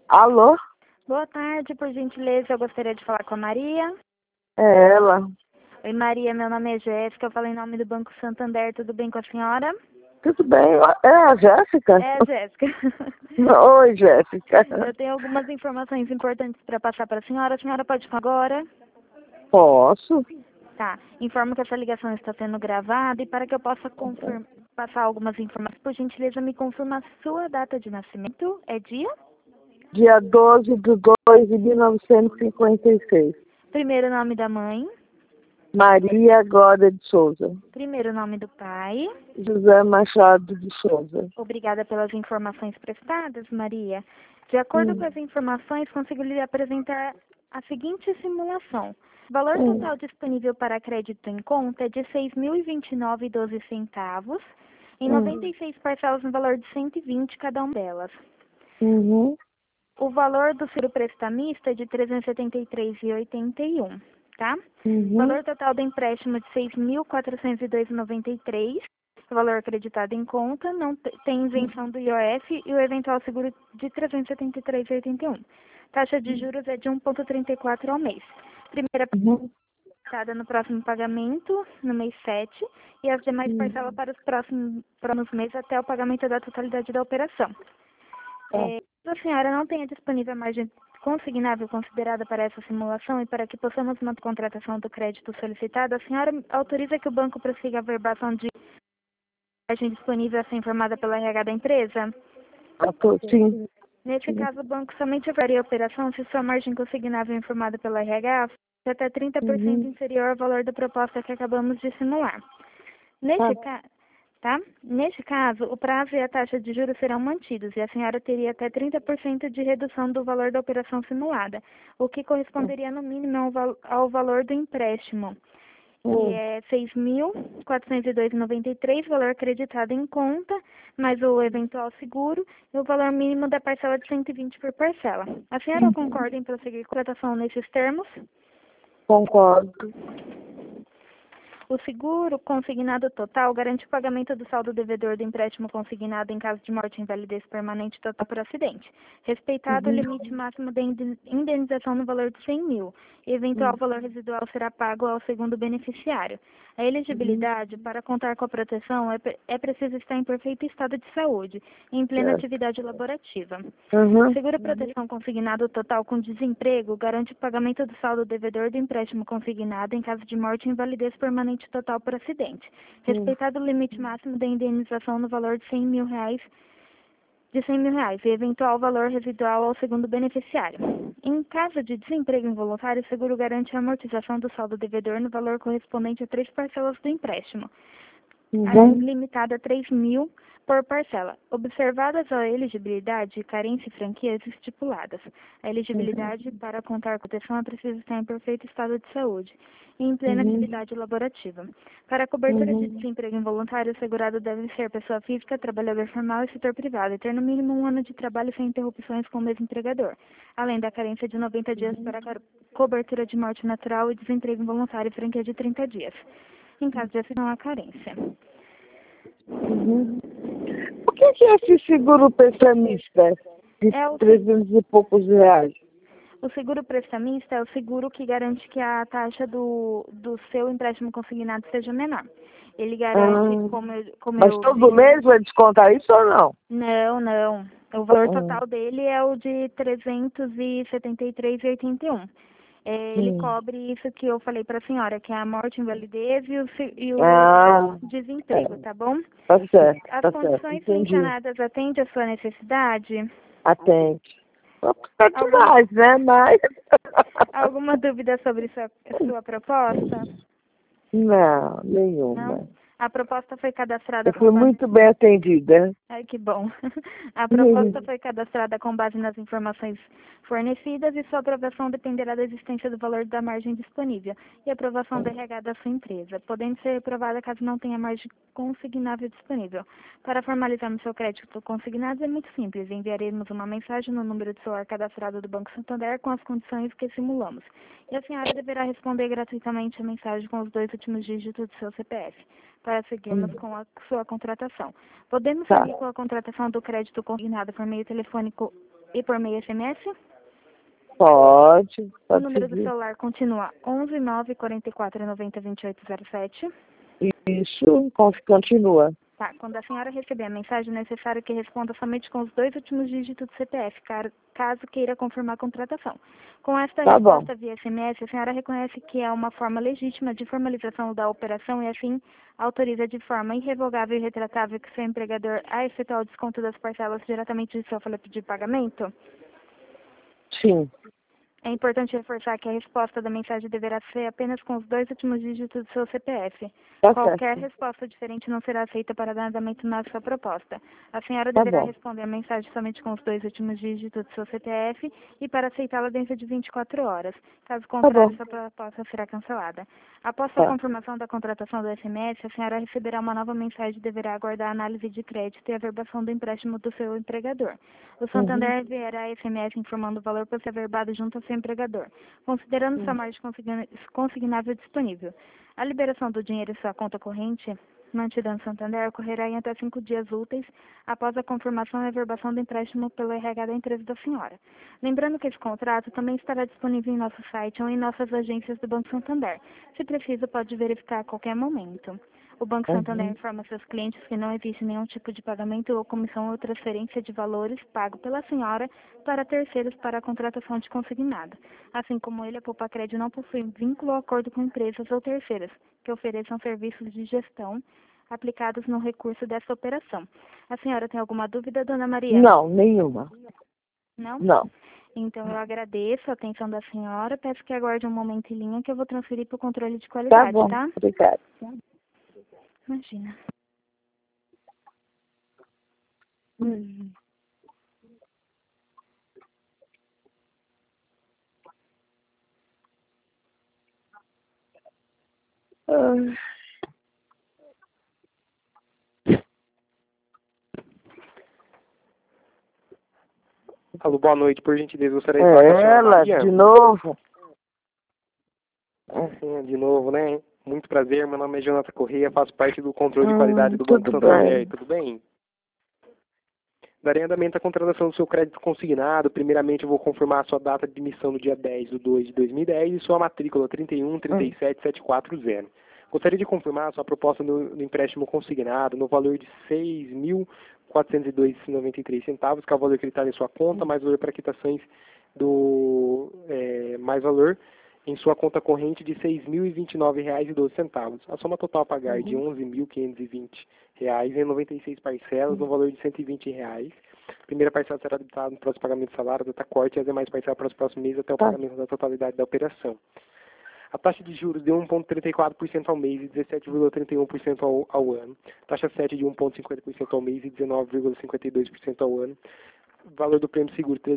Alô? Boa tarde, por gentileza, eu gostaria de falar com a Maria. É ela. Oi, Maria, meu nome é Jéssica, eu falo em nome do Banco Santander, tudo bem com a senhora? Tudo bem? É a Jéssica? É, Jéssica. Oi, Jéssica. Eu tenho algumas informações importantes para passar para a senhora pode falar agora? Posso? Tá, informo que essa ligação está sendo gravada e para que eu possa passar algumas informações, por gentileza, me confirma a sua data de nascimento, é dia? Dia 12/2/1956. Primeiro nome da mãe, Maria Glória de Souza. primeiro nome do pai. José Machado de Souza. Obrigada pelas informações prestadas, Maria. De acordo com as informações, consigo lhe apresentar a seguinte simulação. O valor total disponível para crédito em conta é de R$ 6.029,12, em 96 parcelas no valor de 120 cada uma delas. Uhum. O valor do seguro prestamista é de R$ 373,81, tá? O valor total do empréstimo é de R$ 6.402,93. O valor acreditado em conta não tem isenção do IOF e o eventual seguro de R$ 373,81. Taxa de juros é de 1,34 ao mês. Primeira parcela no próximo pagamento, no mês 7, e as demais parcelas para os próximos meses até o pagamento da totalidade da operação. A senhora não tenha disponível a margem consignável considerada para essa simulação e para que possamos manter a contratação do crédito solicitado, a senhora autoriza que o banco prossiga a verbação de margem disponível a ser informada pela RH da empresa? Sim. Nesse caso, o banco somente faria a operação se sua margem consignável informada pela RH for até 30% inferior ao valor da proposta que acabamos de simular. Neste caso, o prazo e a taxa de juros serão mantidos e a senhora teria até 30% de redução do valor da operação simulada, o que corresponderia no mínimo ao valor do empréstimo, que é R$ 6.402,93, valor acreditado em conta, mais o eventual seguro e o valor mínimo da parcela de 120 por parcela. A senhora concorda em prosseguir com a contratação nesses termos? Concordo. O seguro consignado total garante o pagamento do saldo devedor do empréstimo consignado em caso de morte e invalidez permanente total por acidente, respeitado o limite máximo de indenização no valor de 100 mil, e eventual valor residual será pago ao segundo beneficiário. A elegibilidade para contar com a proteção é preciso estar em perfeito estado de saúde, em plena atividade laborativa. Seguro proteção consignado total com desemprego garante o pagamento do saldo devedor do empréstimo consignado em caso de morte e invalidez permanente total por acidente, respeitado o limite máximo da indenização no valor de R$ 100 mil e eventual valor residual ao segundo beneficiário. Em caso de desemprego involuntário, o seguro garante a amortização do saldo devedor no valor correspondente a 3 parcelas do empréstimo, limitada a 3 mil por parcela, observadas a elegibilidade, carência e franquias estipuladas. A elegibilidade para contar com proteção é preciso estar em perfeito estado de saúde e em plena atividade laborativa. Para a cobertura de desemprego involuntário, o segurado deve ser pessoa física, trabalhador formal e setor privado, e ter no mínimo 1 ano de trabalho sem interrupções com o mesmo empregador, além da carência de 90 dias para a cobertura de morte natural e desemprego involuntário e franquia de 30 dias. Em caso de não há carência. O que é esse seguro prestamista de É o 300 e poucos reais? O seguro prestamista é o seguro que garante que a taxa do seu empréstimo consignado seja menor. Ele garante, Mas todo mês vai descontar isso ou não? Não. O valor total dele é o de R$ 373,81. Ele cobre isso que eu falei para a senhora, que é a morte, invalidez e o desemprego, tá bom? Tá certo. As condições mencionadas atendem à sua necessidade? Atende. Tá demais, né? Mas... Alguma dúvida sobre sua proposta? Não, nenhuma. Não? A proposta foi cadastrada Eu fui muito bem atendida. Ai, que bom. A proposta foi cadastrada com base nas informações fornecidas e sua aprovação dependerá da existência do valor da margem disponível e aprovação da RH da sua empresa, podendo ser aprovada caso não tenha margem consignável disponível. Para formalizarmos seu crédito consignado é muito simples. Enviaremos uma mensagem no número de celular cadastrado do Banco Santander com as condições que simulamos. E a senhora deverá responder gratuitamente a mensagem com os 2 últimos dígitos do seu CPF, para seguirmos com a sua contratação. Podemos seguir com a contratação do crédito consignado por meio telefônico E por meio SMS? Pode O número do seguir. celular continua 11 944 90 2807. Isso, continua. Tá, quando a senhora receber a mensagem, é necessário que responda somente com os 2 últimos dígitos do CPF, caso queira confirmar a contratação. Com esta Tá bom. resposta via SMS, a senhora reconhece que é uma forma legítima de formalização da operação e, assim, autoriza de forma irrevogável e retratável que seu empregador a efetuar o desconto das parcelas diretamente de sua folha de pagamento? Sim. É importante reforçar que a resposta da mensagem deverá ser apenas com os 2 últimos dígitos do seu CPF. Tá Qualquer certo. resposta diferente não será aceita para dar andamento na sua proposta. A senhora Tá deverá bom. responder a mensagem somente com os 2 últimos dígitos do seu CPF e para aceitá-la dentro de 24 horas. Caso Tá contrário, bom. sua proposta será cancelada. Após a Tá. confirmação da contratação do SMS, a senhora receberá uma nova mensagem e deverá aguardar a análise de crédito e a verbação do empréstimo do seu empregador. O Santander enviará SMS informando o valor para ser averbado junto ao seu empregador, considerando sua margem consignável disponível. A liberação do dinheiro em sua conta corrente, mantida no Santander, ocorrerá em até 5 dias úteis após a confirmação e averbação do empréstimo pelo RH da empresa da senhora. Lembrando que esse contrato também estará disponível em nosso site ou em nossas agências do Banco Santander. Se preciso, pode verificar a qualquer momento. O Banco Santander informa seus clientes que não existe nenhum tipo de pagamento ou comissão ou transferência de valores pago pela senhora para terceiros para a contratação de consignado. Assim como ele, a Poupa-Crédito não possui vínculo ou acordo com empresas ou terceiras que ofereçam serviços de gestão aplicados no recurso dessa operação. A senhora tem alguma dúvida, dona Maria? Não, nenhuma. Não? Não. Então eu agradeço a atenção da senhora. Peço que aguarde um momento em linha que eu vou transferir para o controle de Tá qualidade, bom. tá? Obrigada. Imagina. Ah. Alô, boa noite, por gentileza, gostaria de falar com a senhora Ela, Maria. de novo. Sim, de novo, né? Muito prazer, meu nome é Jonathan Corrêa, faço parte do controle de qualidade do Banco Tudo Santander, bem. tudo bem? Darei andamento à contratação do seu crédito consignado. Primeiramente, eu vou confirmar a sua data de emissão no dia 10/2/2010 e sua matrícula 3137740. Gostaria de confirmar a sua proposta no empréstimo consignado no valor de R$ 6.402,93, que é o valor que ele está em sua conta, mais valor para quitações mais valor em sua conta corrente de R$ 6.029,12. A soma total a pagar de R$ 11.520 em 96 parcelas, no valor de R$ 120. A primeira parcela será debitada no próximo pagamento do salário, data corte, e as demais parcelas para os próximos meses até o pagamento da totalidade da operação. A taxa de juros de 1,34% ao mês e 17,31% ao ano. Taxa 7 de 1,50% ao mês e 19,52% ao ano. Valor do prêmio seguro R$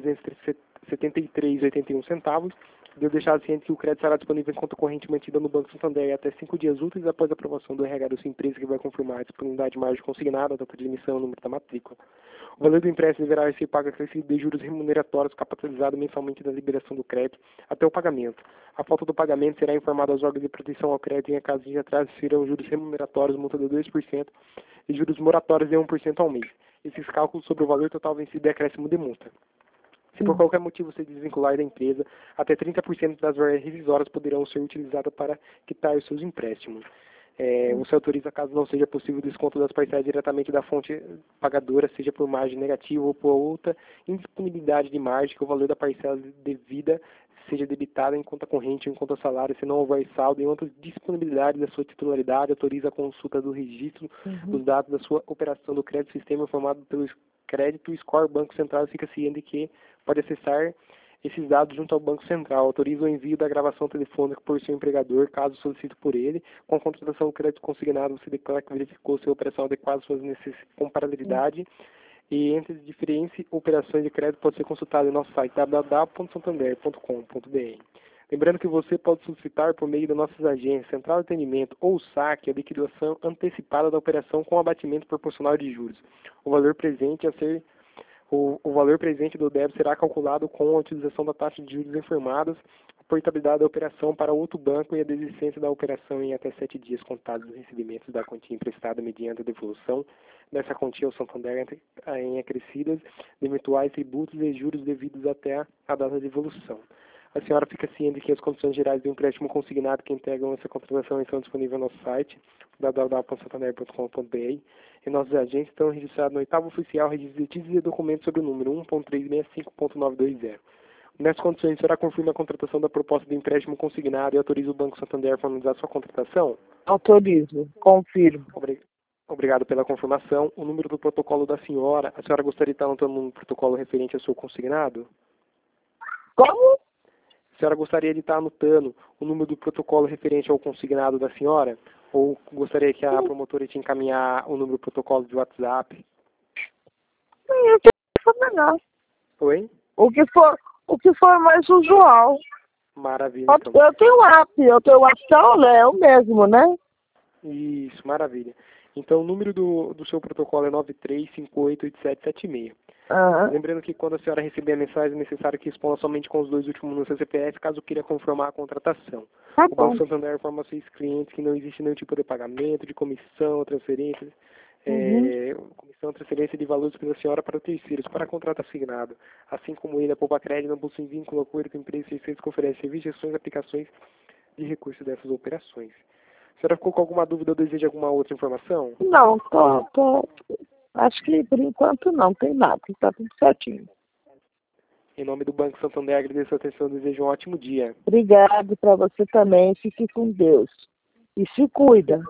373,81. Devo deixar ciente que o crédito será disponível em conta corrente mantida no Banco Santander até 5 dias úteis após a aprovação do RH da sua empresa, que vai confirmar a disponibilidade de margem consignada, a data de emissão, o número da matrícula. O valor do empréstimo deverá ser pago acrescido de juros remuneratórios capitalizado mensalmente da liberação do crédito até o pagamento. A falta do pagamento será informada aos órgãos de proteção ao crédito e, em caso de atraso, serão juros remuneratórios, multa de 2% e juros moratórios de 1% ao mês. Esses cálculos sobre o valor total vencido é acréscimo de multa. Se por qualquer motivo você desvincular da empresa, até 30% das variáveis revisórias poderão ser utilizadas para quitar os seus empréstimos. Você autoriza, caso não seja possível, o desconto das parcelas diretamente da fonte pagadora, seja por margem negativa ou por outra indisponibilidade de margem, que o valor da parcela devida seja debitado em conta corrente ou em conta salário, se não houver saldo, em outras disponibilidades da sua titularidade, autoriza a consulta do registro dos dados da sua operação do crédito sistema informado pelo crédito Score Banco Central, fica ciente que pode acessar esses dados junto ao Banco Central. Autoriza o envio da gravação telefônica por seu empregador, caso solicite por ele. Com a contratação do crédito consignado, você declara que verificou sua operação adequada às suas necessidades, comparabilidade. E entre as diferentes operações de crédito pode ser consultado em nosso site www.santander.com.br. Lembrando que você pode solicitar por meio das nossas agências, central de atendimento ou saque a liquidação antecipada da operação com abatimento proporcional de juros. O valor presente a ser O valor presente do débito será calculado com a utilização da taxa de juros informadas, a portabilidade da operação para outro banco e a desistência da operação em até 7 dias contados dos recebimentos da quantia emprestada mediante a devolução dessa quantia ao Santander em acrescidas de eventuais tributos e juros devidos até a data de devolução. A senhora fica ciente que as condições gerais do empréstimo consignado que integram essa contratação estão disponíveis no nosso site, www.santander.com.br, e nossos agentes estão registrados no 8º oficial registro de títulos e documentos sobre o número 1.365.920. Nessas condições, a senhora confirma a contratação da proposta de empréstimo consignado e autoriza o Banco Santander a formalizar sua contratação? Autorizo, confirmo. Obrigado pela confirmação. O número do protocolo da senhora, a senhora gostaria de estar anotando um protocolo referente ao seu consignado? Como? A senhora gostaria de estar anotando o número do protocolo referente ao consignado da senhora? Ou gostaria que a promotora te encaminhar o número do protocolo de WhatsApp? Eu tenho melhor. Oi? O que for mais usual. Maravilha, então. Eu tenho o app é o mesmo, né? Isso, maravilha. Então, o número do seu protocolo é 93588776. Lembrando que quando a senhora receber a mensagem, é necessário que exponha somente com os 2 últimos números do CPF, caso queira confirmar a contratação. Tá O bom. Banco Santander informa aos seus clientes que não existe nenhum tipo de pagamento, de comissão, transferência, comissão, transferência de valores pela senhora para terceiros, para contrato assignado. Assim como ele, a Poupa Crédito não possui vínculo, acordo com empresas terceiras que oferecem serviços, gestões e aplicações de recursos dessas operações. A senhora ficou com alguma dúvida ou deseja alguma outra informação? Não, tô. Acho que por enquanto não tem nada, tá tudo certinho. Em nome do Banco Santander, agradeço a atenção e desejo um ótimo dia. Obrigado para você também, fique com Deus. E se cuida.